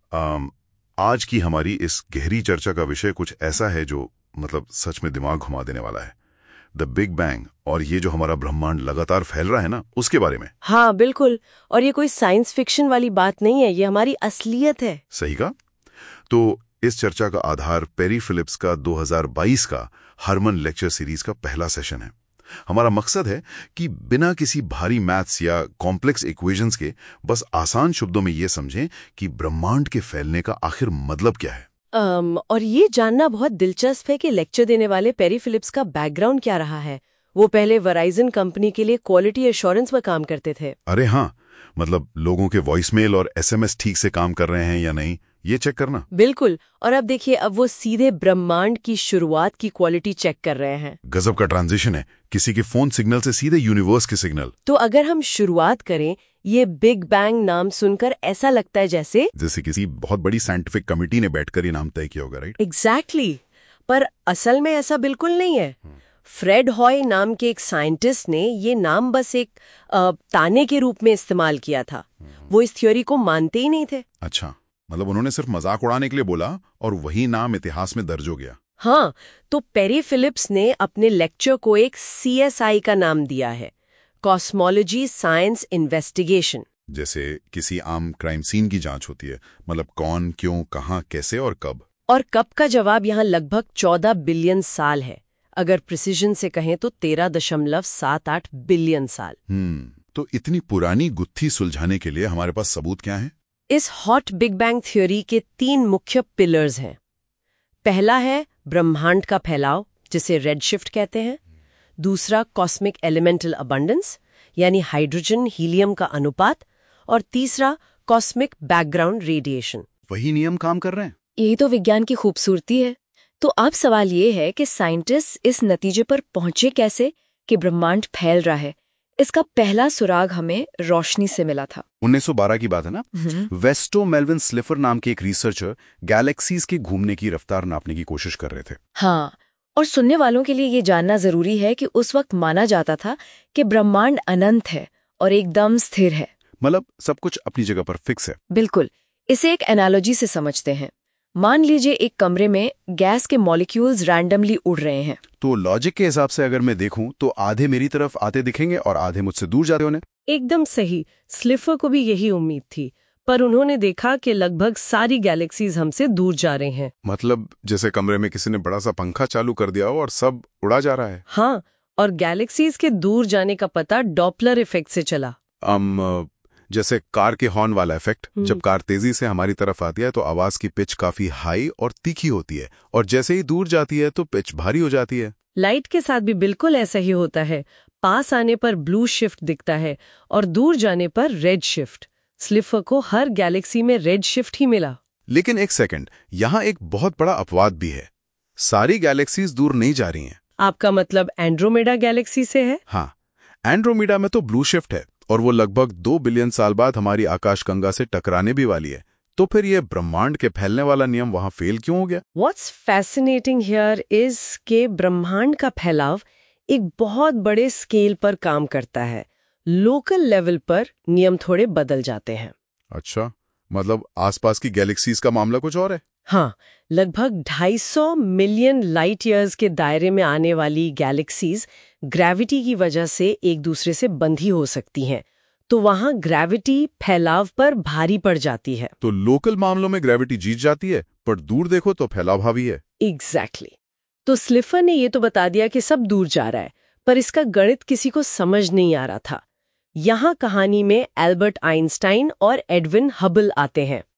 आज की हमारी इस गहरी चर्चा का विषय कुछ ऐसा है जो मतलब सच में दिमाग घुमा देने वाला है। द बिग बैंग और ये जो हमारा ब्रह्मांड लगातार फैल रहा है ना, उसके बारे में। हाँ बिल्कुल, और ये कोई साइंस फिक्शन वाली बात नहीं है, ये हमारी असलियत है। सही कहा। तो इस चर्चा का आधार पेरी फिलिप्स का 2022 का हरमन लेक्चर सीरीज का पहला सेशन है। हमारा मकसद है कि बिना किसी भारी मैथ्स या कॉम्प्लेक्स इक्वेशंस के बस आसान शब्दों में ये समझें कि ब्रह्मांड के फैलने का आखिर मतलब क्या है। और ये जानना बहुत दिलचस्प है कि लेक्चर देने वाले पेरी फिलिप्स का बैकग्राउंड क्या रहा है। वो पहले वराइजन कंपनी के लिए क्वालिटी एश्योरेंस पर काम करते थे। अरे हाँ, मतलब लोगों के वॉइसमेल और एसएमएस ठीक से काम कर रहे हैं या नहीं, ये चेक करना। बिल्कुल। और अब देखिए, अब वो सीधे ब्रह्मांड की शुरुआत की क्वालिटी चेक कर रहे हैं। गजब का ट्रांजिशन है, किसी के फोन सिग्नल से सीधे यूनिवर्स के सिग्नल। तो अगर हम शुरुआत करें, ये बिग बैंग नाम सुनकर ऐसा लगता है जैसे किसी बहुत बड़ी साइंटिफिक कमिटी ने बैठकर ये नाम तय किया होगा, राइट? एग्जैक्टली। पर असल में ऐसा बिल्कुल नहीं है। फ्रेड हॉय नाम के एक साइंटिस्ट ने ये नाम बस एक ताने के रूप में इस्तेमाल किया था। वो इस थ्योरी को मानते ही नहीं थे। अच्छा, मतलब उन्होंने सिर्फ मजाक उड़ाने के लिए बोला और वही नाम इतिहास में दर्ज हो गया। हाँ, तो पेरी फिलिप्स ने अपने लेक्चर को एक CSI का नाम दिया है, कॉस्मोलॉजी साइंस इन्वेस्टिगेशन। जैसे किसी आम क्राइम सीन की जांच होती है, मतलब कौन, क्यों, कहाँ, कैसे और कब। और कब का जवाब यहाँ लगभग 14 बिलियन साल है। अगर प्रिसिजन से कहें तो 13.78 बिलियन साल। तो इतनी पुरानी गुत्थी सुलझाने के लिए हमारे पास सबूत क्या है? इस हॉट बिग बैंग थ्योरी के 3 मुख्य पिलर्स हैं। पहला है ब्रह्मांड का फैलाव, जिसे रेडशिफ्ट कहते हैं। दूसरा कॉस्मिक एलिमेंटल अबंडेंस, यानी हाइड्रोजन हीलियम का अनुपात। और तीसरा कॉस्मिक बैकग्राउंड रेडिएशन। वही नियम काम कर रहे हैं। यही तो विज्ञान की खूबसूरती है। तो अब सवाल ये है कि साइंटिस्ट इस नतीजे पर पहुंचे कैसे कि ब्रह्मांड फैल रहा है। इसका पहला सुराग हमें रोशनी से मिला था। 1912 की बात है ना। वेस्टो मेल्विन स्लिफर नाम के एक रिसर्चर गैलेक्सीज के घूमने की रफ्तार नापने की कोशिश कर रहे थे। हाँ, और सुनने वालों के लिए ये जानना जरूरी है कि उस वक्त माना जाता था कि ब्रह्मांड अनंत है और एकदम स्थिर है, मतलब सब कुछ अपनी जगह पर फिक्स है। बिल्कुल। इसे एक एनालॉजी से समझते हैं। मान लीजिए एक कमरे में गैस के मॉलिक्यूल्स रैंडमली उड़ रहे हैं। तो लॉजिक के हिसाब से अगर मैं देखूं तो आधे मेरी तरफ आते दिखेंगे और आधे मुझसे दूर जाते होने। एकदम सही। स्लिफर को भी यही उम्मीद थी, पर उन्होंने देखा कि लगभग सारी गैलेक्सीज हमसे दूर जा रहे हैं। मतलब जैसे कमरे में किसी ने बड़ा सा पंखा चालू कर दिया हो और सब उड़ा जा रहा है। हाँ, और गैलेक्सीज के दूर जाने का पता डॉपलर इफेक्ट से चला। जैसे कार के हॉर्न वाला इफेक्ट। जब कार तेजी से हमारी तरफ आती है तो आवाज की पिच काफी हाई और तीखी होती है, और जैसे ही दूर जाती है तो पिच भारी हो जाती है। लाइट के साथ भी बिल्कुल ऐसा ही होता है। पास आने पर ब्लू शिफ्ट दिखता है और दूर जाने पर रेड शिफ्ट। स्लिफर को हर गैलेक्सी में रेड शिफ्ट ही मिला। लेकिन एक सेकंड, यहाँ एक बहुत बड़ा अपवाद भी है। सारी गैलेक्सीज दूर नहीं जा रही हैं। आपका मतलब एंड्रोमेडा गैलेक्सी से है? हाँ, एंड्रोमेडा में तो ब्लू शिफ्ट है और वो लगभग 2 बिलियन साल बाद हमारी आकाशगंगा से टकराने भी वाली है। तो फिर ये ब्रह्मांड के फैलने वाला नियम वहां फेल क्यों हो गया? What's fascinating here is कि ब्रह्मांड का फैलाव एक बहुत बड़े स्केल पर काम करता है। लोकल लेवल पर नियम थोड़े बदल जाते हैं। अच्छा, मतलब आसपास की गैलेक्सीज का मामला कुछ और है। हाँ, लगभग 250 मिलियन लाइट ईयर्स के दायरे में आने वाली गैलेक्सीज ग्रेविटी की वजह से एक दूसरे से बंधी हो सकती हैं। तो वहां ग्रेविटी फैलाव पर भारी पड़ जाती है। तो लोकल मामलों में ग्रेविटी जीत जाती है, पर दूर देखो तो फैलाव हावी है। एग्जैक्टली। तो स्लिफर ने ये तो बता दिया कि सब दूर जा रहा है, पर इसका गणित किसी को समझ नहीं आ रहा था। यहाँ कहानी में एल्बर्ट आइंस्टाइन और एडविन हबल आते हैं।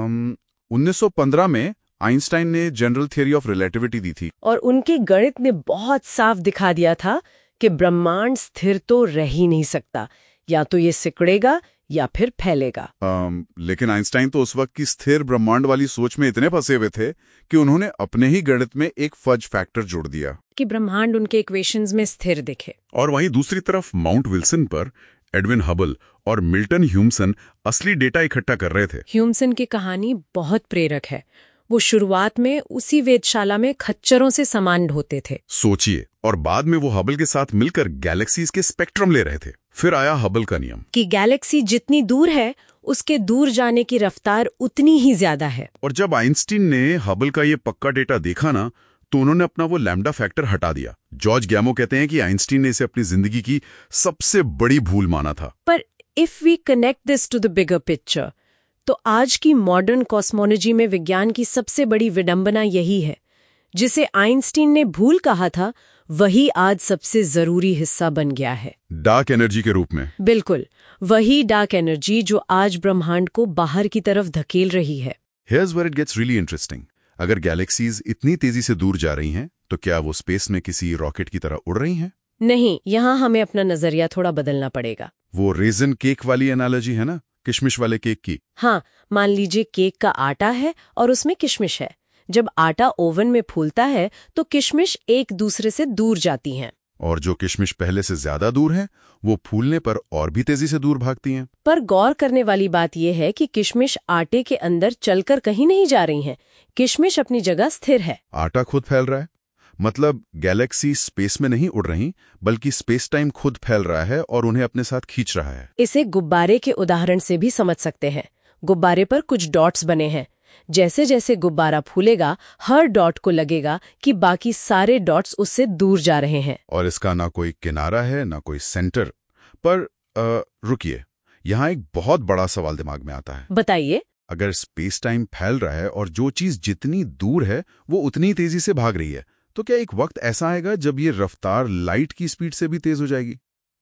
1915 में आइंस्टाइन ने जनरल थियरी ऑफ रिलेटिविटी दी थी, और उनके गणित ने बहुत साफ दिखा दिया था कि ब्रह्मांड स्थिर तो रह ही नहीं सकता, या तो ये सिकुड़ेगा या फिर फैलेगा। लेकिन आइंस्टाइन तो उस वक्त की स्थिर ब्रह्मांड वाली सोच में इतने फंसे हुए थे कि उन्होंने अपने ही गणित में एक फज फैक्टर जोड़ दिया कि ब्रह्मांड उनके इक्वेशंस में स्थिर दिखे। और वहीं दूसरी तरफ माउंट विल्सन पर एडविन हबल और मिल्टन ह्यूमसन असली डेटा इकट्ठा कर रहे थे। ह्यूमसन की कहानी बहुत प्रेरक है। वो शुरुआत में उसी वेधशाला में खच्चरों से सामान ढोते थे। सोचिए, और बाद में वो हबल के साथ मिलकर गैलेक्सीज के स्पेक्ट्रम ले रहे थे। फिर आया हबल का नियम कि गैलेक्सी जितनी दूर है उसके दूर जाने की रफ्तार उतनी ही ज्यादा है। और जब आइंस्टीन ने हबल का ये पक्का डेटा देखा ना, तो उन्होंने अपना वो लैम्डा फैक्टर हटा दिया। जॉर्ज गैमो कहते हैं कि आइंस्टीन ने इसे अपनी जिंदगी की सबसे बड़ी भूल माना था। पर if we connect this to the bigger picture, तो आज की मॉडर्न कॉस्मोलॉजी में विज्ञान की सबसे बड़ी विडंबना यही है, जिसे आइंस्टीन ने भूल कहा था, वही आज सबसे जरूरी हिस्सा बन गया है। डार्क एनर्जी के रूप में। बिल्कुल, वही डार्क एनर्जी जो आज ब्रह्मांड को बाहर की तरफ धकेल रही है। Here's where it gets really interesting. अगर गैलेक्सीज इतनी तेजी से दूर जा रही हैं, तो क्या वो स्पेस में किसी रॉकेट की तरह उड़ रही हैं? नहीं, यहाँ हमें अपना नजरिया थोड़ा बदलना पड़ेगा। वो रेजन केक वाली एनालॉजी है ना, किशमिश वाले केक की। हाँ, मान लीजिए केक का आटा है और उसमें किशमिश है। जब आटा ओवन में फूलता है तो किशमिश एक दूसरे से दूर जाती हैं। और जो किशमिश पहले से ज्यादा दूर हैं, वो फूलने पर और भी तेजी से दूर भागती हैं। पर गौर करने वाली बात यह है कि किशमिश आटे के अंदर चलकर कहीं नहीं जा रही हैं। किशमिश अपनी जगह स्थिर है। आटा खुद फैल रहा है, मतलब गैलेक्सी स्पेस में नहीं उड़ रही, बल्कि स्पेस टाइम खुद फैल रहा है और उन्हें अपने साथ खींच रहा है। इसे गुब्बारे के उदाहरण से भी समझ सकते हैं। गुब्बारे पर कुछ डॉट्स बने हैं। जैसे जैसे गुब्बारा फूलेगा, हर डॉट को लगेगा कि बाकी सारे डॉट्स उससे दूर जा रहे हैं। और इसका ना कोई किनारा है, ना कोई सेंटर। पर रुकिए, यहाँ एक बहुत बड़ा सवाल दिमाग में आता है। बताइए। अगर स्पेस टाइम फैल रहा है और जो चीज जितनी दूर है वो उतनी तेजी से भाग रही है, तो क्या एक वक्त ऐसा आएगा जब ये रफ्तार लाइट की स्पीड से भी तेज हो जाएगी?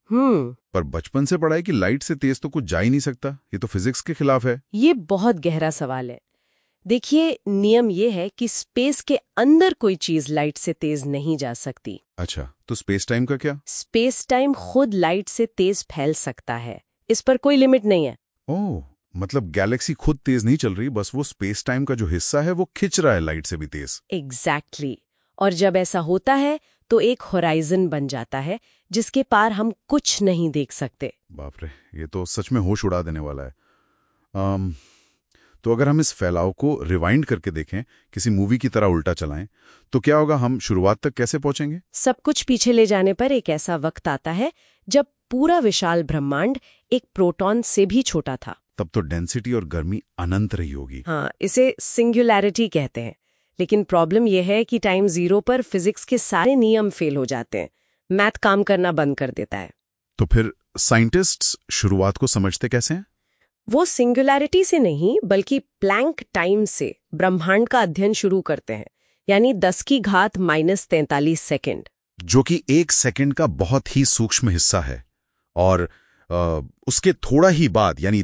पर बचपन से पढ़ा है कि लाइट से तेज तो कुछ जा ही नहीं सकता। ये तो फिजिक्स के खिलाफ है। ये बहुत गहरा सवाल है। देखिए, नियम ये है कि स्पेस के अंदर कोई चीज लाइट से तेज नहीं जा सकती। अच्छा, तो स्पेस टाइम का क्या? स्पेस टाइम खुद लाइट से तेज फैल सकता है। इस पर कोई लिमिट नहीं है। ओह, मतलब गैलेक्सी खुद तेज नहीं चल रही, बस वो स्पेस टाइम का जो हिस्सा है वो खिंच रहा है लाइट से भी तेज। एग्जैक्टली। और जब ऐसा होता है तो एक होराइजन बन जाता है जिसके पार हम कुछ नहीं देख सकते। बाप रे, ये तो सच में होश उड़ा देने वाला है। तो अगर हम इस फैलाव को रिवाइंड करके देखें, किसी मूवी की तरह उल्टा चलाएं, तो क्या होगा? हम शुरुआत तक कैसे पहुंचेंगे? सब कुछ पीछे ले जाने पर एक ऐसा वक्त आता है जब पूरा विशाल ब्रह्मांड एक प्रोटॉन से भी छोटा था। तब तो डेंसिटी और गर्मी अनंत रही होगी। हाँ, इसे सिंगुलैरिटी कहते हैं। लेकिन प्रॉब्लम यह है कि टाइम जीरो पर फिजिक्स के सारे नियम फेल हो जाते हैं। मैथ काम करना बंद कर देता है। तो फिर साइंटिस्ट्स शुरुआत को समझते कैसे हैं? वो सिंगुलैरिटी से नहीं, बल्कि प्लैंक टाइम से ब्रह्मांड का अध्ययन शुरू करते हैं, यानी 10⁻43 सेकंड, जो कि 1 सेकंड का बहुत ही सूक्ष्म हिस्सा है। और उसके थोड़ा ही बाद, यानी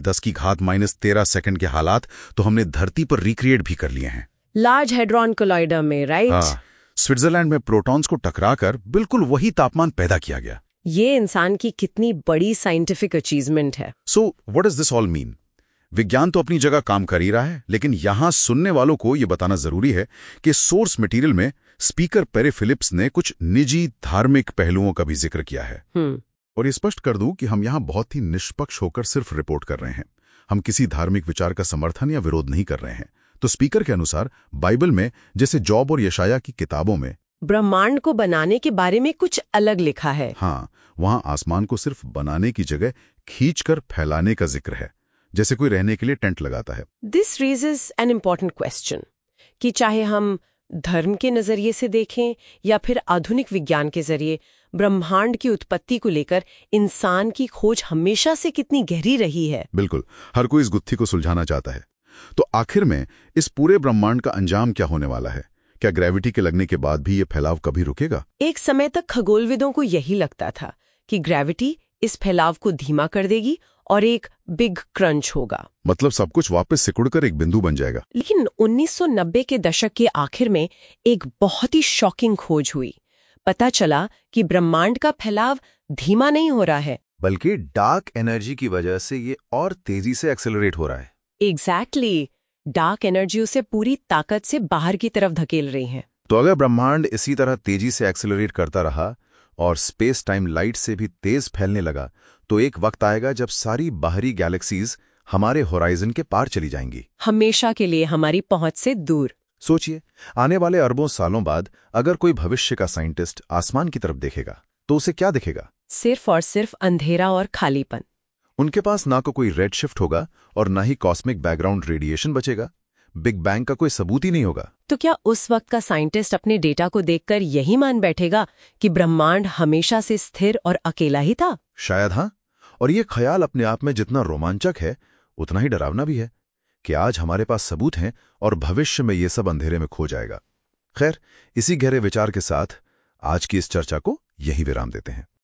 10⁻13 सेकंड के हालात तो हमने धरती पर रिक्रिएट भी कर लिए हैं। लार्ज हेड्रॉन कोलाइडर में, राइट? हाँ, स्विट्जरलैंड में प्रोटॉन्स को टकराकर बिल्कुल वही तापमान पैदा किया गया। ये इंसान की कितनी बड़ी साइंटिफिक अचीवमेंट है। So what does this all mean? विज्ञान तो अपनी जगह काम कर ही रहा है, लेकिन यहां सुनने वालों को यह बताना जरूरी है कि सोर्स मटेरियल में स्पीकर पेरी फिलिप्स ने कुछ निजी धार्मिक पहलुओं का भी जिक्र किया है। और ये स्पष्ट कर दूं कि हम यहां बहुत ही निष्पक्ष होकर सिर्फ रिपोर्ट कर रहे हैं। हम किसी धार्मिक विचार का समर्थन या विरोध नहीं कर रहे हैं। तो स्पीकर के अनुसार बाइबल में, जैसे जॉब और यशाया की किताबों में, ब्रह्मांड को बनाने के बारे में कुछ अलग लिखा है। हाँ, वहां आसमान को सिर्फ बनाने की जगह खींचकर फैलाने का जिक्र है, जैसे कोई रहने के लिए टेंट लगाता है। This raises an important question कि चाहे हम धर्म के नजरिए से देखें या फिर आधुनिक विज्ञान के जरिए, ब्रह्मांड की उत्पत्ति को लेकर इंसान की खोज हमेशा से कितनी गहरी रही है। बिल्कुल, हर कोई इस गुत्थी को सुलझाना चाहता है। तो आखिर में इस पूरे ब्रह्मांड का अंजाम क्या होने वाला है? क्या ग्रेविटी के लगने के बाद भी ये फैलाव कभी रुकेगा? एक समय तक खगोलविदों को यही लगता था कि ग्रेविटी इस फैलाव को धीमा कर देगी और एक बिग क्रंच होगा, मतलब सब कुछ वापस सिकुड़कर एक बिंदु बन जाएगा। लेकिन 1990 के दशक के आखिर में एक बहुत ही शॉकिंग खोज हुई। पता चला कि ब्रह्मांड का फैलाव धीमा नहीं हो रहा है, बल्कि डार्क एनर्जी की वजह से ये और तेजी से एक्सेलरेट हो रहा है। एग्जैक्टली, डार्क एनर्जी उसे पूरी ताकत से बाहर की तरफ धकेल रही है। तो अगर ब्रह्मांड इसी तरह तेजी से एक्सेलरेट करता रहा और स्पेस टाइम लाइट से भी तेज फैलने लगा, तो एक वक्त आएगा जब सारी बाहरी गैलेक्सीज हमारे होराइजन के पार चली जाएंगी, हमेशा के लिए हमारी पहुंच से दूर। सोचिए, आने वाले अरबों सालों बाद अगर कोई भविष्य का साइंटिस्ट आसमान की तरफ देखेगा तो उसे क्या दिखेगा? सिर्फ और सिर्फ अंधेरा और खालीपन। उनके पास ना तो कोई रेड शिफ्ट होगा और ना ही कॉस्मिक बैकग्राउंड रेडिएशन बचेगा। बिग बैंग का कोई सबूत ही नहीं होगा। तो क्या उस वक्त का साइंटिस्ट अपने डेटा को देखकर यही मान बैठेगा कि ब्रह्मांड हमेशा से स्थिर और अकेला ही था? शायद हाँ। और ये ख्याल अपने आप में जितना रोमांचक है उतना ही डरावना भी है कि आज हमारे पास सबूत हैं और भविष्य में ये सब अंधेरे में खो जाएगा। खैर, इसी गहरे विचार के साथ आज की इस चर्चा को यहीं विराम देते हैं।